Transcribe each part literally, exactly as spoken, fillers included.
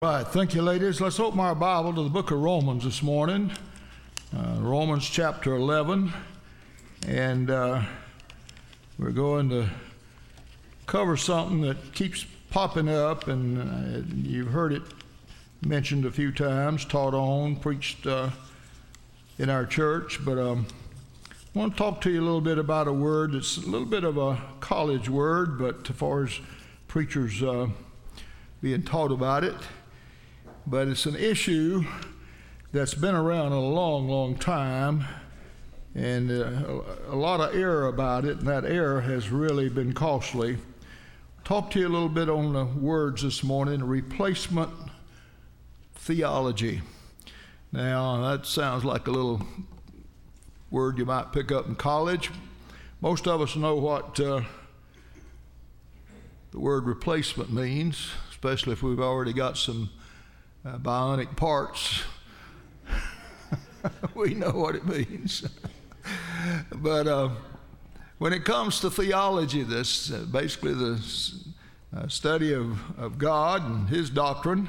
Right, thank you, ladies. Let's open our Bible to the book of Romans this morning, uh, Romans chapter eleven, and uh, we're going to cover something that keeps popping up, and uh, you've heard it mentioned a few times, taught on, preached uh, in our church, but um, I want to talk to you a little bit about a word that's a little bit of a college word, but as far as preachers uh, being taught about it, but it's an issue that's been around a long, long time, and uh, a lot of error about it, and that error has really been costly. Talk to you a little bit on the words this morning, replacement theology. Now, that sounds like a little word you might pick up in college. Most of us know what uh, the word replacement means, especially if we've already got some Uh, bionic parts. We know what it means. But uh, when it comes to theology, this uh, basically the uh, study of, of God and His doctrine,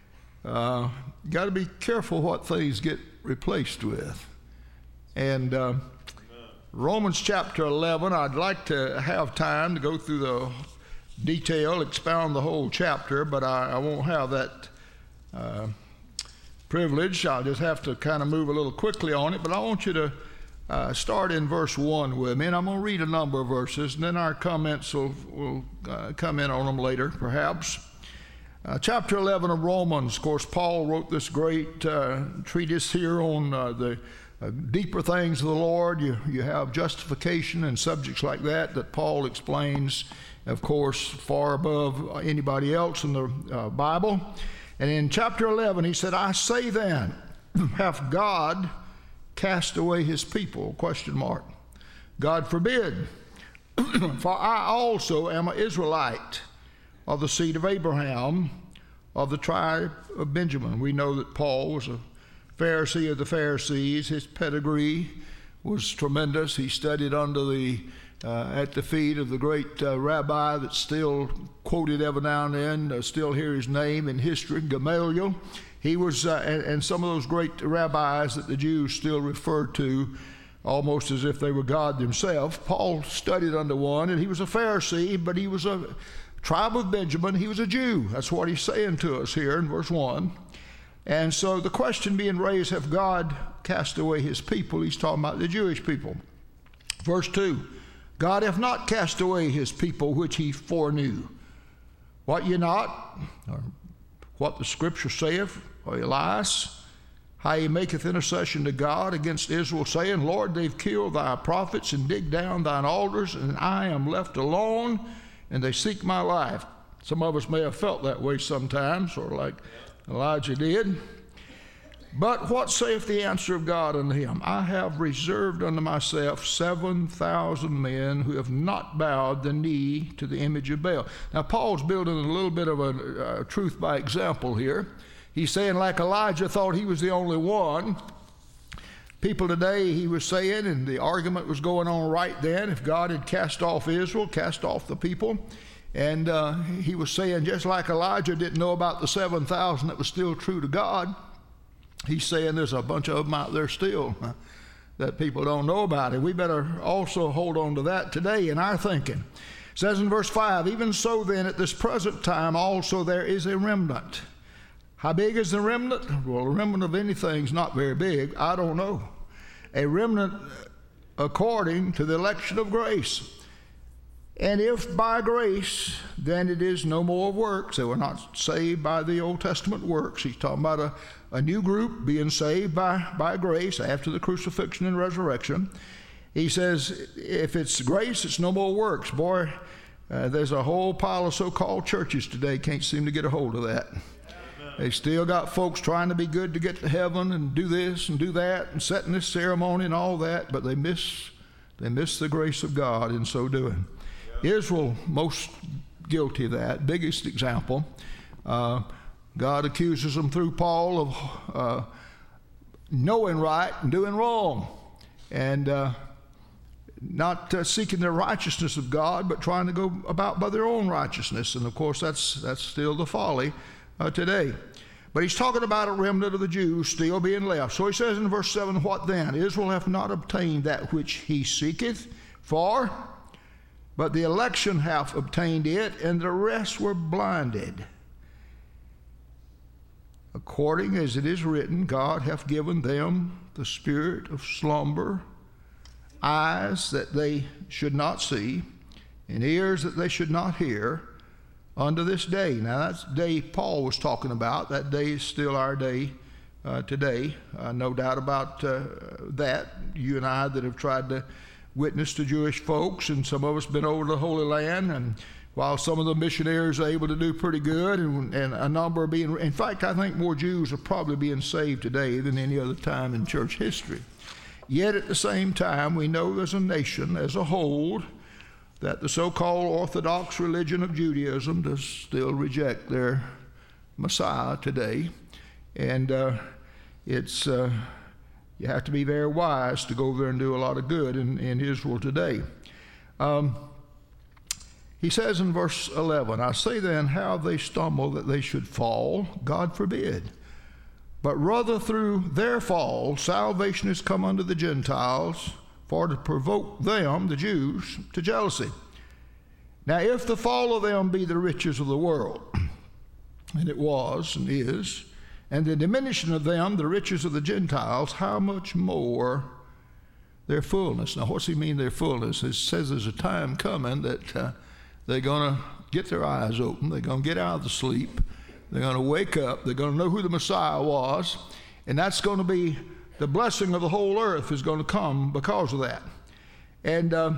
uh, you got to be careful what things get replaced with. And uh, Romans chapter eleven, I'd like to have time to go through the detail, expound the whole chapter, but I, I won't have that Uh, privilege. I'll just have to kind of move a little quickly on it, but I want you to uh, start in verse one with me, and I'm going to read a number of verses, and then our comments will, will uh, come in on them later, perhaps. Uh, chapter eleven of Romans, of course, Paul wrote this great uh, treatise here on uh, the uh, deeper things of the Lord. You, you have justification and subjects like that that Paul explains, of course, far above anybody else in the uh, Bible. And in chapter eleven, he said, I say then, hath God cast away his people? Question mark. God forbid. For I also am an Israelite of the seed of Abraham, of the tribe of Benjamin. We know that Paul was a Pharisee of the Pharisees. His pedigree was tremendous. He studied under the Uh, at the feet of the great uh, rabbi that's still quoted every now and then, uh, still hear his name in history, Gamaliel. He was, uh, and, and some of those great rabbis that the Jews still refer to almost as if they were God themselves. Paul studied under one, and he was a Pharisee, but he was a tribe of Benjamin. He was a Jew. That's what he's saying to us here in verse one. And so the question being raised, have God cast away his people? He's talking about the Jewish people. Verse two. God hath not cast away his people which he foreknew. What ye not, or what the scripture saith, or Elias, how he maketh intercession to God against Israel, saying, Lord, they've killed thy prophets and digged down thine altars, and I am left alone, and they seek my life. Some of us may have felt that way sometimes, sort of like Elijah did. But what saith the answer of God unto him? I have reserved unto myself seven thousand men who have not bowed the knee to the image of Baal. Now, Paul's building a little bit of a, a truth by example here. He's saying, like Elijah thought he was the only one. People today, he was saying, and the argument was going on right then, if God had cast off Israel, cast off the people. And uh, he was saying, just like Elijah didn't know about the seven thousand that was still true to God, he's saying there's a bunch of them out there still that people don't know about. And we better also hold on to that today in our thinking. It says in verse five, even so then at this present time also there is a remnant. How big is the remnant? Well, a remnant of anything is not very big. I don't know. A remnant according to the election of grace. And if by grace, then it is no more of works. They were not saved by the Old Testament works. He's talking about a, a new group being saved by, by grace after the crucifixion and resurrection. He says, if it's grace, it's no more works. Boy, uh, there's a whole pile of so-called churches today can't seem to get a hold of that. They still got folks trying to be good to get to heaven and do this and do that and set in this ceremony and all that, but they miss, they miss the grace of God in so doing. Israel, most guilty of that, biggest example. Uh, God accuses them through Paul of uh, knowing right and doing wrong, and uh, not uh, seeking the righteousness of God, but trying to go about by their own righteousness. And of course, that's that's still the folly uh, today. But he's talking about a remnant of the Jews still being left. So he says in verse seven, what then? Israel hath not obtained that which he seeketh for, but the election hath obtained it, and the rest were blinded. According as it is written, God hath given them the spirit of slumber, eyes that they should not see, and ears that they should not hear, unto this day. Now that's the day Paul was talking about. That day is still our day uh, today. Uh, no doubt about uh, that. You and I that have tried to witness to Jewish folks, and some of us been over the Holy Land, and while some of the missionaries are able to do pretty good, and, and a number are being, in fact, I think more Jews are probably being saved today than any other time in church history. Yet at the same time, we know as a nation, as a whole, that the so-called Orthodox religion of Judaism does still reject their Messiah today. And uh, it's uh, you have to be very wise to go over there and do a lot of good in, in Israel today. Um, he says in verse eleven, I say then, how they stumble that they should fall, God forbid. But rather through their fall, salvation is come unto the Gentiles, for to provoke them, the Jews, to jealousy. Now, if the fall of them be the riches of the world, and it was and is, and the diminishing of them, the riches of the Gentiles, how much more their fullness? Now, what's he mean, their fullness? It says there's a time coming that uh, they're going to get their eyes open, they're going to get out of the sleep, they're going to wake up, they're going to know who the Messiah was, and that's going to be the blessing of the whole earth is going to come because of that. And uh,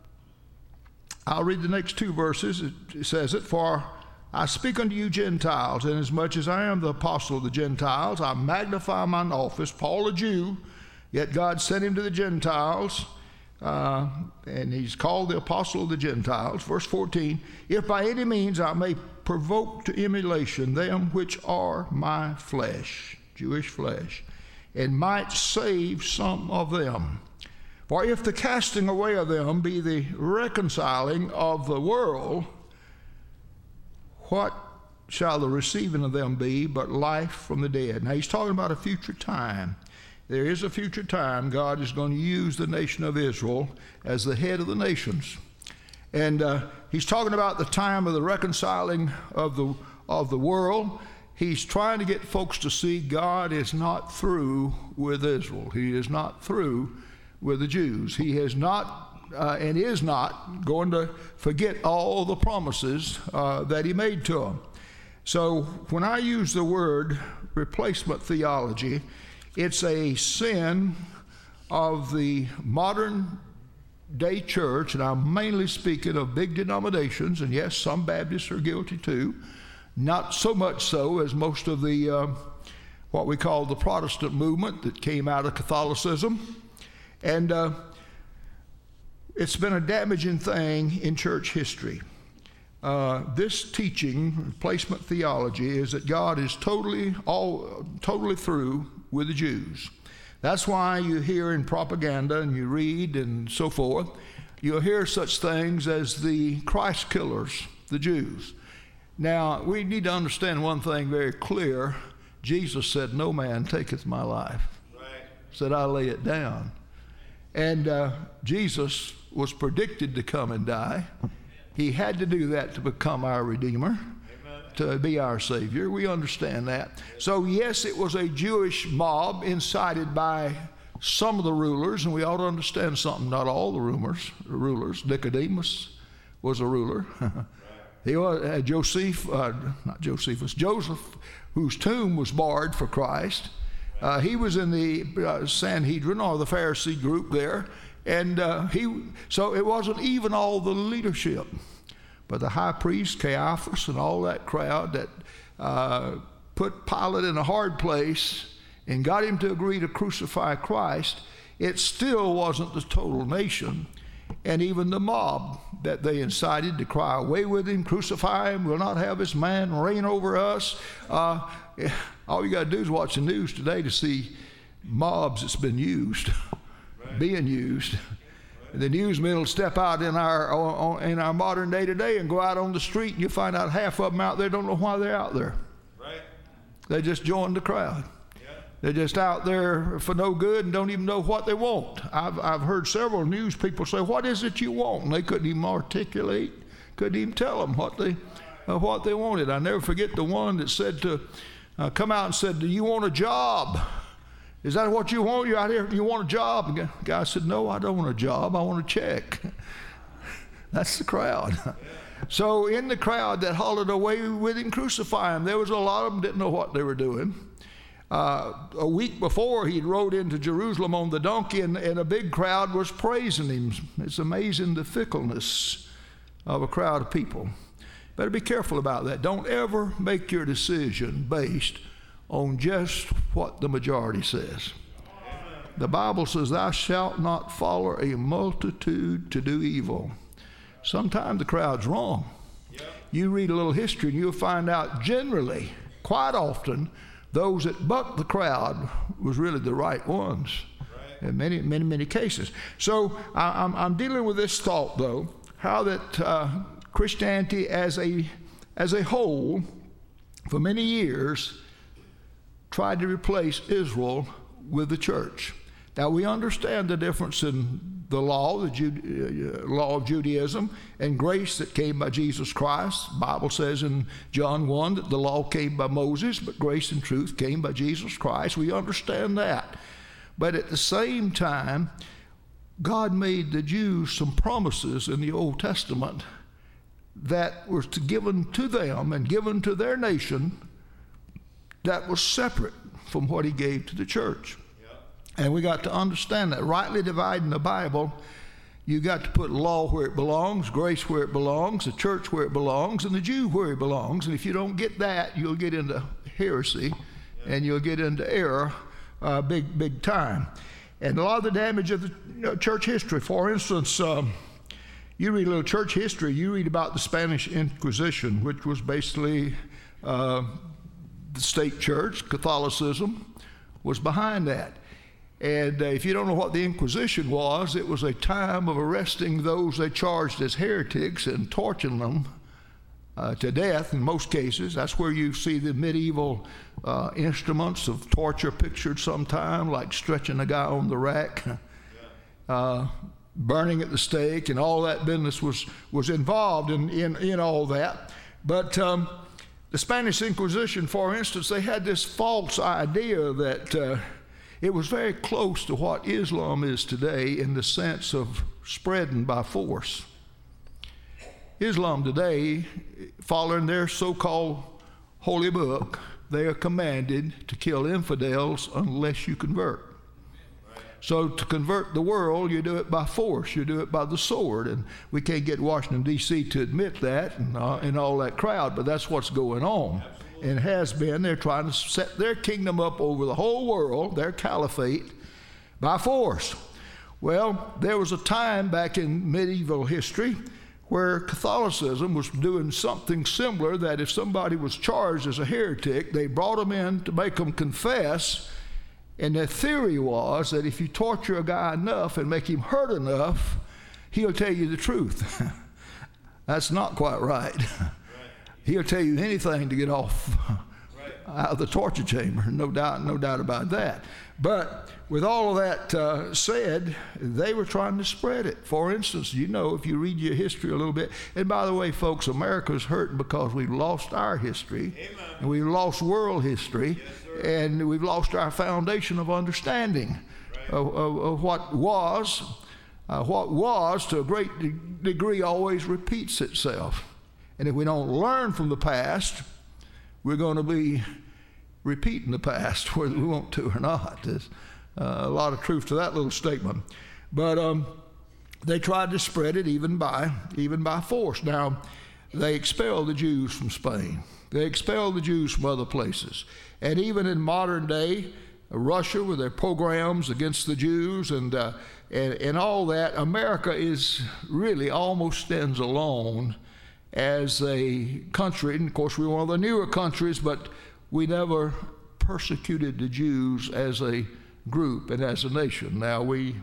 I'll read the next two verses. It, it says it, for I speak unto you Gentiles, inasmuch as I am the apostle of the Gentiles, I magnify mine office, Paul a Jew, yet God sent him to the Gentiles, uh, and he's called the apostle of the Gentiles. Verse fourteen, if by any means I may provoke to emulation them which are my flesh, Jewish flesh, and might save some of them. For if the casting away of them be the reconciling of the world, what shall the receiving of them be but life from the dead? Now he's talking about a future time. There is a future time God is going to use the nation of Israel as the head of the nations. And uh, he's talking about the time of the reconciling of the, of the world. He's trying to get folks to see God is not through with Israel. He is not through with the Jews. He has not uh, and is not going to forget all the promises uh, that he made to them. So when I use the word replacement theology, it's a sin of the modern day church, and I'm mainly speaking of big denominations, and yes, some Baptists are guilty too. Not so much so as most of the, uh, what we call the Protestant movement that came out of Catholicism. And uh, it's been a damaging thing in church history. Uh, this teaching, replacement theology, is that God is totally, all, totally through with the Jews. That's why you hear in propaganda and you read and so forth, you'll hear such things as the Christ killers, the Jews. Now, we need to understand one thing very clear. Jesus said, no man taketh my life. Right. Said, I lay it down. And uh, Jesus was predicted to come and die. He had to do that to become our Redeemer, Amen. To be our Savior. We understand that. So, yes, it was a Jewish mob incited by some of the rulers, and we ought to understand something. Not all the rumors, rulers. Nicodemus was a ruler. He was uh, Joseph, uh, not Josephus, Joseph, whose tomb was barred for Christ. Uh, he was in the uh, Sanhedrin, or the Pharisee group there, and uh, he. So it wasn't even all the leadership, but the high priest Caiaphas and all that crowd that uh, put Pilate in a hard place and got him to agree to crucify Christ. It still wasn't the total nation. And even the mob that they incited to cry, away with him, crucify him, we'll not have this man reign over us. Uh, all you got to do is watch the news today to see mobs that's been used, right. being used. Right. The newsmen will step out in our in our modern day today and go out on the street, and you find out half of them out there don't know why they're out there. Right. They just join the crowd. They're just out there for no good and don't even know what they want. I've, I've heard several news people say, what is it you want? And they couldn't even articulate, couldn't even tell them what they, uh, what they wanted. I never forget the one that said to, uh, come out and said, do you want a job? Is that what you want? You're out here, you want a job? And the guy said, no, I don't want a job. I want a check. That's the crowd. So in the crowd that hollered away with him, crucify him, there was a lot of them didn't know what they were doing. Uh, a week before, he rode into Jerusalem on the donkey, and, and a big crowd was praising him. It's amazing the fickleness of a crowd of people. Better be careful about that. Don't ever make your decision based on just what the majority says. The Bible says, thou shalt not follow a multitude to do evil. Sometimes the crowd's wrong. You read a little history and you'll find out generally, quite often, those that bucked the crowd was really the right ones. Right. In many, many, many cases. So I, I'm, I'm dealing with this thought, though, how that uh, Christianity as a, as a whole, for many years, tried to replace Israel with the church. Now, we understand the difference in the law, the Jude, uh, law of Judaism, and grace that came by Jesus Christ. The Bible says in John one that the law came by Moses, but grace and truth came by Jesus Christ. We understand that. But at the same time, God made the Jews some promises in the Old Testament that were to given to them and given to their nation that was separate from what he gave to the church. And we got to understand that. Rightly dividing the Bible, you got to put law where it belongs, grace where it belongs, the church where it belongs, and the Jew where he belongs. And if you don't get that, you'll get into heresy, yeah. and you'll get into error uh, big, big time. And a lot of the damage of the you know, church history, for instance, um, you read a little church history, you read about the Spanish Inquisition, which was basically uh, the state church, Catholicism, was behind that. And uh, if you don't know what the Inquisition was, it was a time of arresting those they charged as heretics and torturing them uh, to death in most cases. That's where you see the medieval uh, instruments of torture pictured sometime, like stretching a guy on the rack, uh, burning at the stake, and all that business was, was involved in, in, in all that. But um, the Spanish Inquisition, for instance, they had this false idea that uh, it was very close to what Islam is today in the sense of spreading by force. Islam today, following their so-called holy book, they are commanded to kill infidels unless you convert. Right. So to convert the world, you do it by force. You do it by the sword. And we can't get Washington, D C to admit that and, uh, and all that crowd, but that's what's going on. Absolutely. And has been. They're trying to set their kingdom up over the whole world, their caliphate, by force. Well, there was a time back in medieval history where Catholicism was doing something similar, that if somebody was charged as a heretic, they brought them in to make them confess, and their theory was that if you torture a guy enough and make him hurt enough, he'll tell you the truth. That's not quite right. He'll tell you anything to get off right. out of the torture chamber, no doubt, no doubt about that. But with all of that uh, said, they were trying to spread it. For instance, you know, if you read your history a little bit, and by the way, folks, America's hurting because we've lost our history, Amen. And we've lost world history, yes, and we've lost our foundation of understanding right. of, of, of what was. Uh, what was, to a great de- degree, always repeats itself. And if we don't learn from the past, we're going to be repeating the past, whether we want to or not. There's uh, a lot of truth to that little statement. But um, they tried to spread it even by, even by force. Now, they expelled the Jews from Spain. They expelled the Jews from other places. And even in modern day, uh, Russia with their pogroms against the Jews and, uh, and, and all that, America is really almost stands alone as a country. And of course, we're one of the newer countries, but we never persecuted the Jews as a group and as a nation. Now, we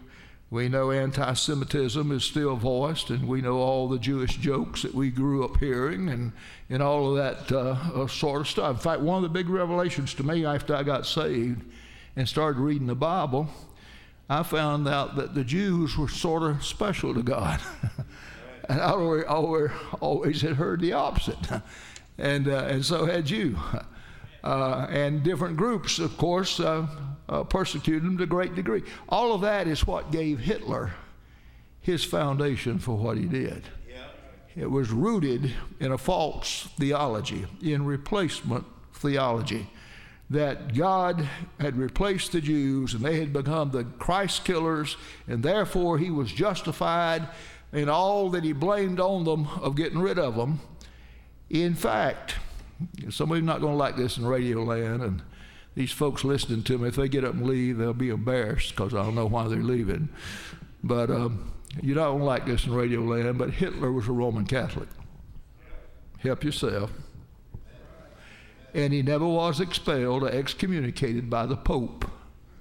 We know anti-Semitism is still voiced, and we know all the Jewish jokes that we grew up hearing and, and all of that uh, uh, sort of stuff. In fact, one of the big revelations to me after I got saved and started reading the Bible, I found out that the Jews were sort of special to God. And I always, always, always had heard the opposite. And, uh, and so had you. Uh, and different groups, of course, uh, uh, persecuted him to a great degree. All of that is what gave Hitler his foundation for what he did. Yeah. It was rooted in a false theology, in replacement theology, that God had replaced the Jews and they had become the Christ killers, and therefore he was justified in all that he blamed on them of getting rid of them. In fact, somebody's not going to like this in radio land, and these folks listening to me, if they get up and leave, they'll be embarrassed because I don't know why they're leaving. But um, you don't like this in radio land, but Hitler was a Roman Catholic. Help yourself. And he never was expelled or excommunicated by the Pope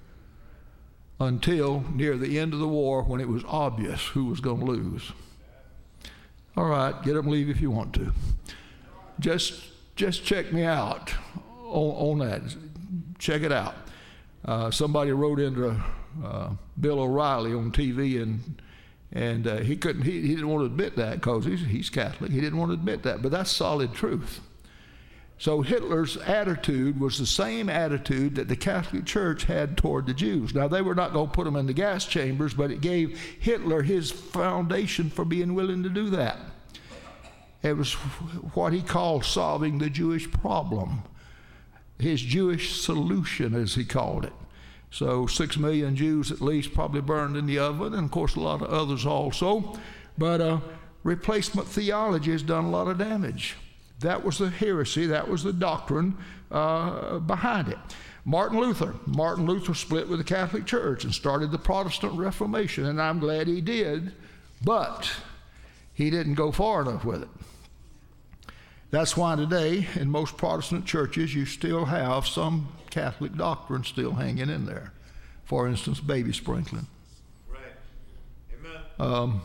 until near the end of the war, when it was obvious who was going to lose. All right, get up and leave if you want to. Just just check me out on, on that. Check it out. Uh, somebody wrote into uh, Bill O'Reilly on T V, and and uh, he couldn't. He, he didn't want to admit that because he's he's Catholic. He didn't want to admit that, but that's solid truth. So Hitler's attitude was the same attitude that the Catholic Church had toward the Jews. Now, they were not going to put them in the gas chambers, but it gave Hitler his foundation for being willing to do that. It was what he called solving the Jewish problem, his Jewish solution, as he called it. So six million Jews at least probably burned in the oven, and of course a lot of others also. But uh, replacement theology has done a lot of damage. That was the heresy, that was the doctrine uh, behind it. Martin Luther. Martin Luther split with the Catholic Church and started the Protestant Reformation, and I'm glad he did, but he didn't go far enough with it. That's why today in most Protestant churches you still have some Catholic doctrine still hanging in there. For instance, baby sprinkling. Right. Amen. Um,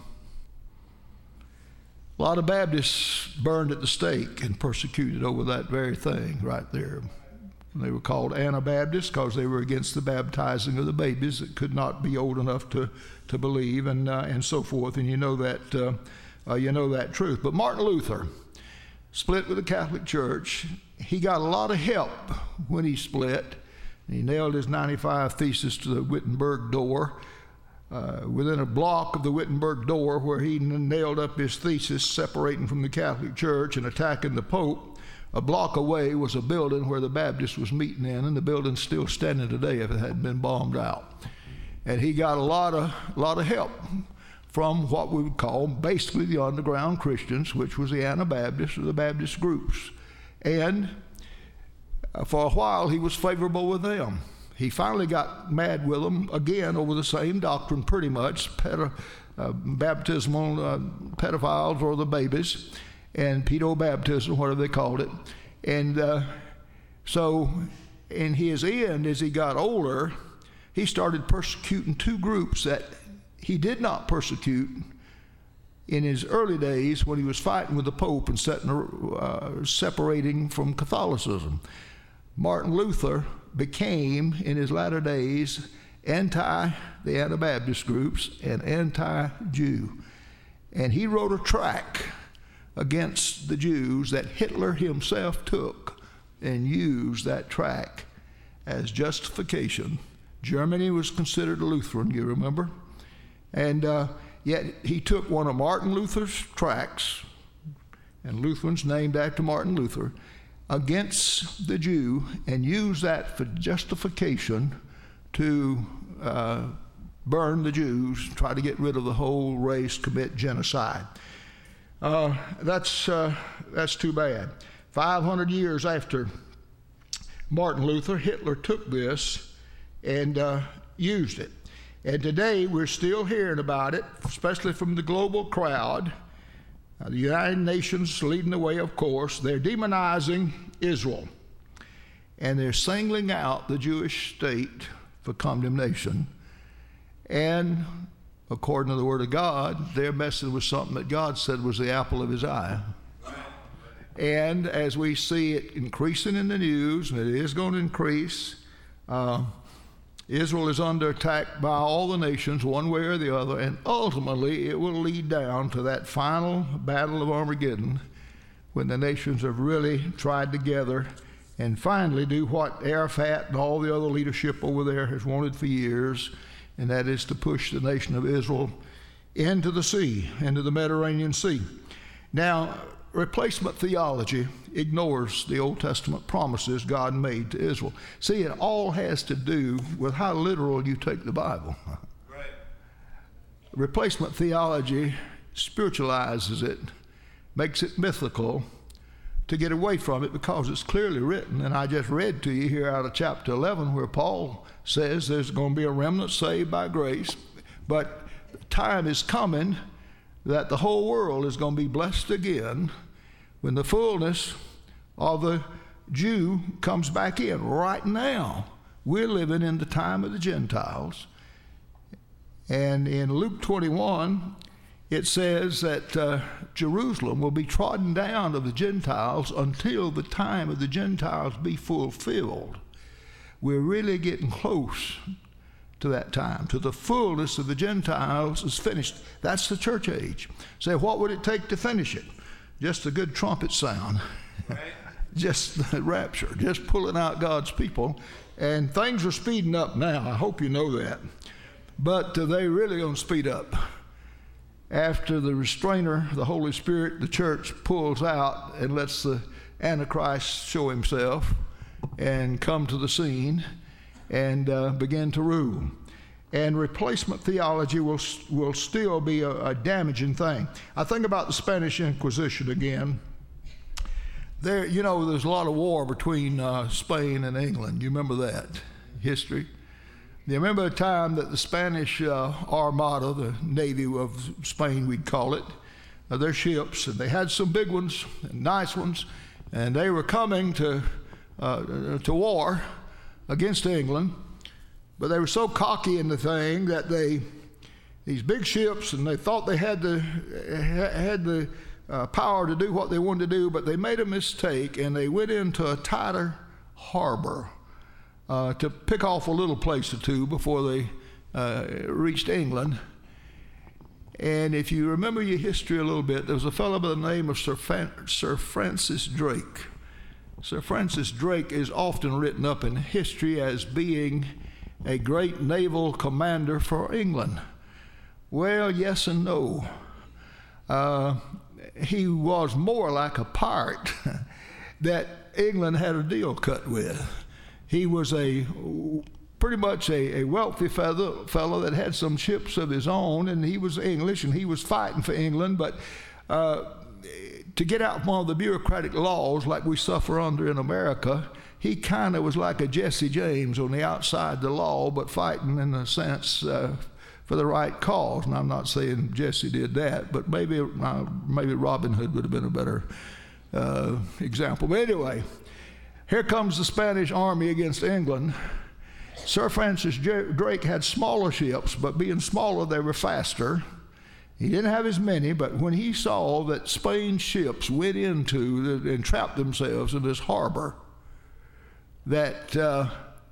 A lot of Baptists burned at the stake and persecuted over that very thing right there. They were called Anabaptists because they were against the baptizing of the babies that could not be old enough to, to believe, and uh, and so forth. And you know that uh, uh, you know that truth. But Martin Luther split with the Catholic Church. He got a lot of help when he split. He nailed his ninety-five Thesis to the Wittenberg door. Uh, within a block of the Wittenberg door, where he n- nailed up his thesis separating from the Catholic Church and attacking the Pope, a block away was a building where the Baptist was meeting in, and the building's still standing today if it hadn't been bombed out. And he got a lot of, lot of help from what we would call basically the underground Christians, which was the Anabaptists or the Baptist groups. And uh, for a while he was favorable with them. He finally got mad with them again over the same doctrine, pretty much, pedo, uh, baptismal uh, pedophiles or the babies, and pedo-baptism, whatever they called it. And uh, so in his end, as he got older, he started persecuting two groups that he did not persecute in his early days when he was fighting with the Pope and setting, uh, separating from Catholicism. Martin Luther became, in his latter days, anti the Anabaptist groups and anti-Jew. And he wrote a tract against the Jews that Hitler himself took and used that tract as justification. Germany was considered a Lutheran, you remember? And uh, yet he took one of Martin Luther's tracts, and Lutherans named after Martin Luther, against the Jew, and use that for justification to uh, burn the Jews, try to get rid of the whole race, commit genocide. Uh, that's uh, that's too bad. five hundred years after Martin Luther, Hitler took this and uh, used it. And today we're still hearing about it, especially from the global crowd. Uh, the United Nations leading the way, of course. They're demonizing Israel, and they're singling out the Jewish state for condemnation. And according to the Word of God, they're messing with something that God said was the apple of his eye. And as we see it increasing in the news, and it is going to increase, uh, Israel is under attack by all the nations, one way or the other, and ultimately it will lead down to that final battle of Armageddon when the nations have really tried together and finally do what Arafat and all the other leadership over there has wanted for years, and that is to push the nation of Israel into the sea, into the Mediterranean Sea. Now, replacement theology ignores the Old Testament promises God made to Israel. See, it all has to do with how literal you take the Bible. Right. Replacement theology spiritualizes it, makes it mythical, to get away from it because it's clearly written. And I just read to you here out of chapter eleven where Paul says there's going to be a remnant saved by grace, but time is coming that the whole world is going to be blessed again when the fullness of the Jew comes back in. Right now, we're living in the time of the Gentiles. And in Luke twenty-one, it says that uh, Jerusalem will be trodden down of the Gentiles until the time of the Gentiles be fulfilled. We're really getting close to that time, to the fullness of the Gentiles is finished. That's the church age. Say, what would it take to finish it? Just a good trumpet sound. Right. Just the rapture, just pulling out God's people. And things are speeding up now. I hope you know that. But uh, they really going to speed up. After the restrainer, the Holy Spirit, the church pulls out and lets the Antichrist show himself and come to the scene and uh, begin to rule. And replacement theology will will still be a, a damaging thing. I think about the Spanish Inquisition again. There, you know, there's a lot of war between uh, Spain and England. You remember that history? You remember a time that the Spanish uh, Armada, the Navy of Spain, we'd call it, uh, their ships, and they had some big ones, and nice ones, and they were coming to uh, to war against England, but they were so cocky in the thing that they, these big ships, and they thought they had the had the uh, power to do what they wanted to do, but they made a mistake, and they went into a tighter harbor. Uh, to pick off a little place or two before they uh, reached England. And if you remember your history a little bit, there was a fellow by the name of Sir, Fan- Sir Francis Drake. Sir Francis Drake is often written up in history as being a great naval commander for England. Well, yes and no. Uh, he was more like a pirate that England had a deal cut with. He was a pretty much a, a wealthy fellow, fellow that had some ships of his own, and he was English, and he was fighting for England. But uh, to get out from all the bureaucratic laws like we suffer under in America, he kind of was like a Jesse James on the outside the law, but fighting in a sense uh, for the right cause. And I'm not saying Jesse did that, but maybe uh, maybe Robin Hood would have been a better uh, example. But anyway, here comes the Spanish army against England. Sir Francis Drake had smaller ships, but being smaller, they were faster. He didn't have as many, but when he saw that Spain's ships went into the, and trapped themselves in this harbor, that uh,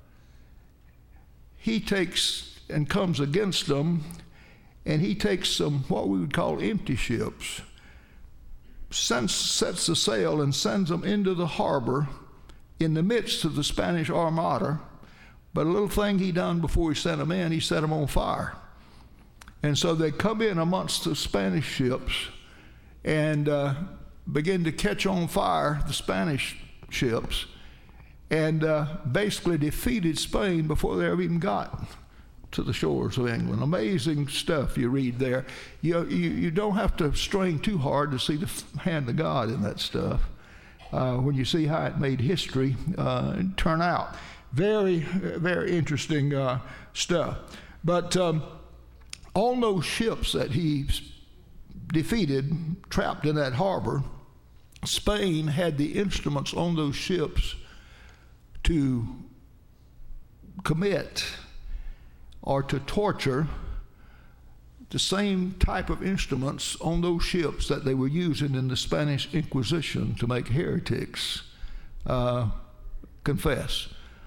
he takes and comes against them, and he takes some what we would call empty ships, sends, sets the sail and sends them into the harbor in the midst of the Spanish Armada. But a little thing he done before he sent them in, he set them on fire. And so they come in amongst the Spanish ships and uh, begin to catch on fire the Spanish ships, and uh, basically defeated Spain before they ever even got to the shores of England. Amazing stuff you read there. You, you, you don't have to strain too hard to see the hand of God in that stuff. Uh, when you see how it made history uh, turn out. Very, very interesting uh, stuff. But um, on those ships that he defeated, trapped in that harbor, Spain had the instruments on those ships to commit or to torture the same type of instruments on those ships that they were using in the Spanish Inquisition to make heretics uh, confess.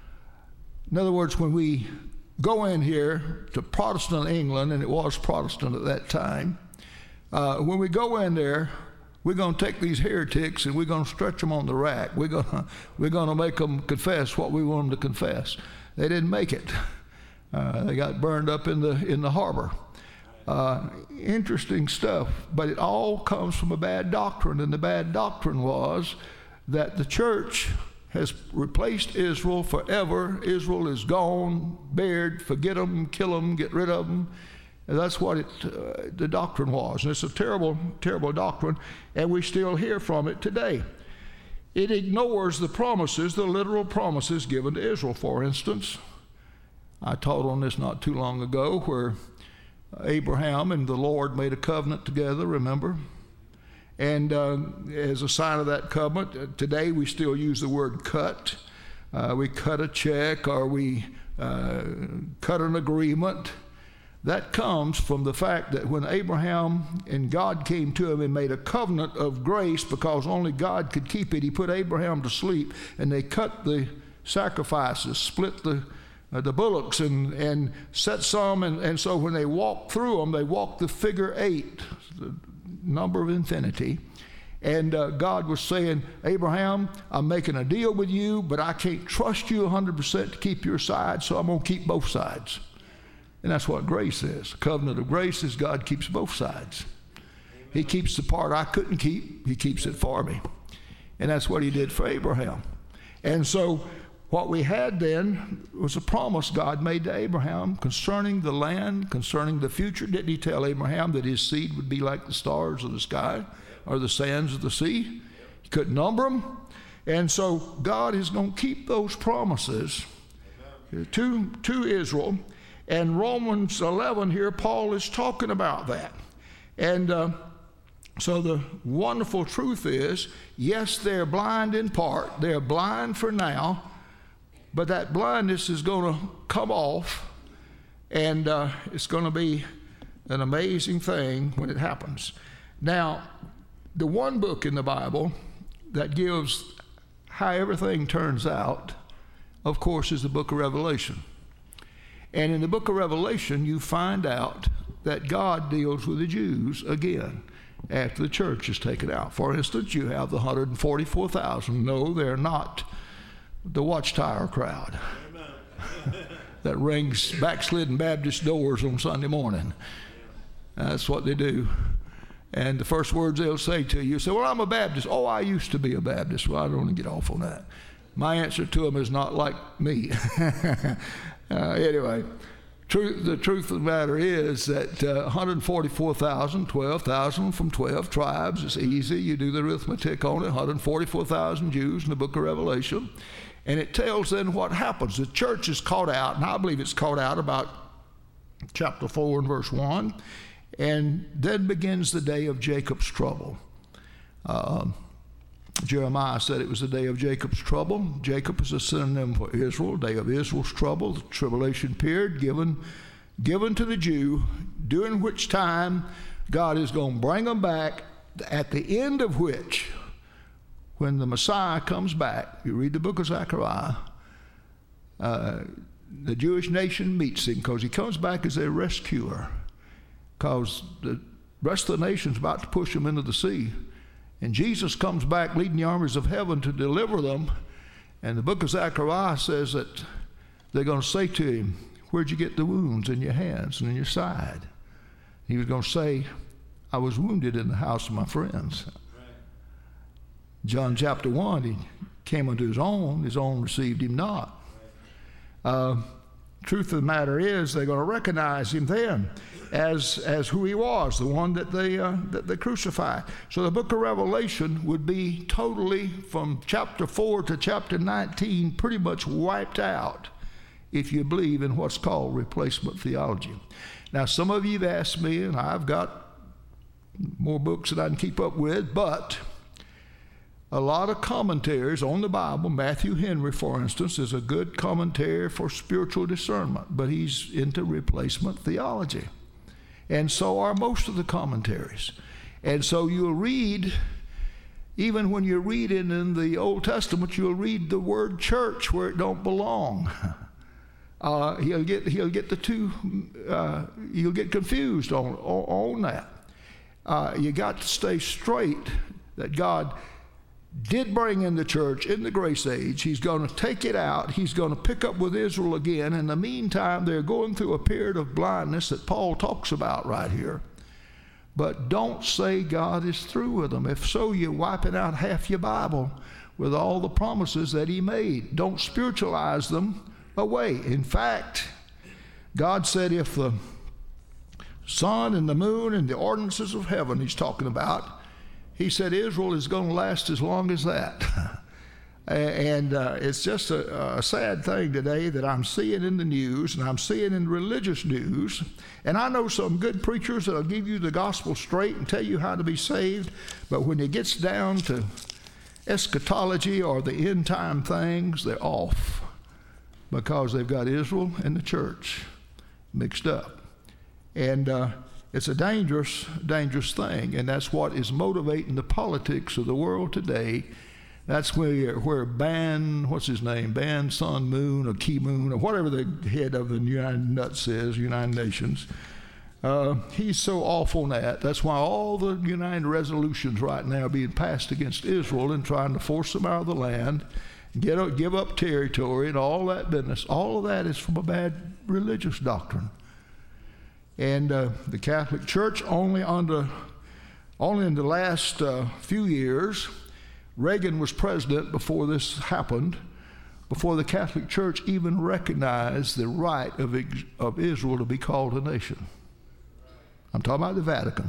In other words, when we go in here to Protestant England, and it was Protestant at that time, uh, when we go in there, we're going to take these heretics and we're going to stretch them on the rack. We're going to, we're going to make them confess what we want them to confess. They didn't make it. Uh, they got burned up in the in the harbor. Uh, interesting stuff, but it all comes from a bad doctrine, and the bad doctrine was that the church has replaced Israel forever. Israel is gone, buried, forget them, kill them, get rid of them. And that's what it, uh, the doctrine was. And it's a terrible, terrible doctrine, and we still hear from it today. It ignores the promises, the literal promises given to Israel. For instance, I taught on this not too long ago, where Abraham and the Lord made a covenant together, remember? And uh, as a sign of that covenant, uh, today we still use the word cut. Uh, we cut a check, or we uh, cut an agreement. That comes from the fact that when Abraham and God came to him and made a covenant of grace, because only God could keep it, he put Abraham to sleep, and they cut the sacrifices, split the uh, the bullocks, and, and set some, and, and so when they walked through them, they walked the figure eight, the number of infinity. And uh, God was saying, Abraham, I'm making a deal with you, but I can't trust you one hundred percent to keep your side, so I'm going to keep both sides. And that's what grace is. The covenant of grace is God keeps both sides. Amen. He keeps the part I couldn't keep. He keeps it for me. And that's what he did for Abraham. And so what we had then was a promise God made to Abraham concerning the land, concerning the future. Didn't he tell Abraham that his seed would be like the stars of the sky or the sands of the sea? He couldn't number them. And so God is going to keep those promises to, to Israel. And Romans eleven here, Paul is talking about that. And uh, so the wonderful truth is, yes, they're blind in part. They're blind for now. But that blindness is going to come off. And uh, it's going to be an amazing thing when it happens. Now, the one book in the Bible that gives how everything turns out, of course, is the book of Revelation. And in the book of Revelation, you find out that God deals with the Jews again after the church is taken out. For instance, you have the one hundred forty-four thousand. No, they're not the Watchtower crowd that rings backslidden Baptist doors on Sunday morning. That's what they do. And the first words they'll say to you, say, well, I'm a Baptist. Oh, I used to be a Baptist. Well, I don't want to get off on that. My answer to them is not like me. Uh, anyway, truth, the truth of the matter is that uh, one hundred forty-four thousand, twelve thousand from twelve tribes. It's easy. You do the arithmetic on it. one hundred forty-four thousand Jews in the book of Revelation. And it tells then what happens. The church is caught out, and I believe it's caught out about chapter four and verse one. And then begins the day of Jacob's trouble. Uh, Jeremiah said it was the day of Jacob's trouble. Jacob is a synonym for Israel, day of Israel's trouble, the tribulation period given, given to the Jew, during which time God is going to bring them back, at the end of which, when the Messiah comes back, you read the book of Zechariah, uh, the Jewish nation meets him because he comes back as their rescuer, because the rest of the nation's about to push him into the sea. And Jesus comes back leading the armies of heaven to deliver them. And the book of Zechariah says that they're going to say to him, where'd you get the wounds in your hands and in your side? He was going to say, I was wounded in the house of my friends. Right. John chapter one, he came unto his own, his own received him not. Right. Uh, truth of the matter is, they're going to recognize him then as as who he was, the one that they uh, that they crucified. So the book of Revelation would be totally, from chapter four to chapter nineteen, pretty much wiped out if you believe in what's called replacement theology. Now, some of you have asked me, and I've got more books that I can keep up with, but a lot of commentaries on the Bible. Matthew Henry, for instance, is a good commentary for spiritual discernment, but he's into replacement theology. And so are most of the commentaries. And so you'll read, even when you're reading in the Old Testament, you'll read the word church where it don't belong. Uh, he'll get he'll get the two, uh, you'll get confused on, on, on that. Uh, you got to stay straight that God did bring in the church in the grace age. He's going to take it out. He's going to pick up with Israel again. In the meantime, they're going through a period of blindness that Paul talks about right here. But don't say God is through with them. If so, you're wiping out half your Bible with all the promises that he made. Don't spiritualize them away. In fact, God said if the sun and the moon and the ordinances of heaven he's talking about, he said Israel is going to last as long as that. And uh, it's just a, a sad thing today that I'm seeing in the news, and I'm seeing in religious news. And I know some good preachers that'll give you the gospel straight and tell you how to be saved. But when it gets down to eschatology or the end time things, they're off, because they've got Israel and the church mixed up. And uh, it's a dangerous, dangerous thing. And that's what is motivating the politics of the world today. That's where, where Ban, what's his name, Ban Sun Moon or Ki Moon or whatever the head of the United Nuts is, United Nations, uh, he's so awful in that. That's why all the United resolutions right now are being passed against Israel and trying to force them out of the land, get up, give up territory and all that business. All of that is from a bad religious doctrine. And uh, the Catholic Church only under, only in the last uh, few years, Reagan was president before this happened, before the Catholic Church even recognized the right of, of Israel to be called a nation. I'm talking about the Vatican.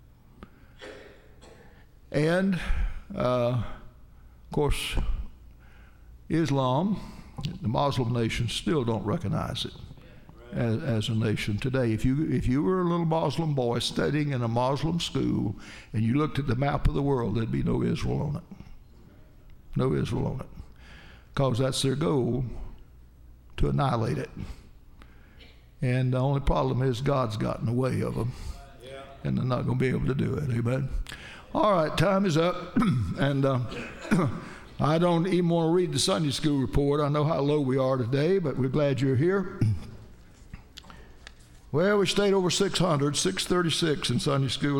And, uh, of course, Islam, the Muslim nations still don't recognize it as, as a nation today. If you, if you were a little Muslim boy studying in a Muslim school and you looked at the map of the world, there'd be no Israel on it. No Israel on it, because that's their goal, to annihilate it. And the only problem is God's got in the way of them, yeah. And they're not going to be able to do it. Amen. All right, time is up, and uh, I don't even want to read the Sunday school report. I know how low we are today, but we're glad you're here. Well, we stayed over six hundred, six thirty-six in Sunday school.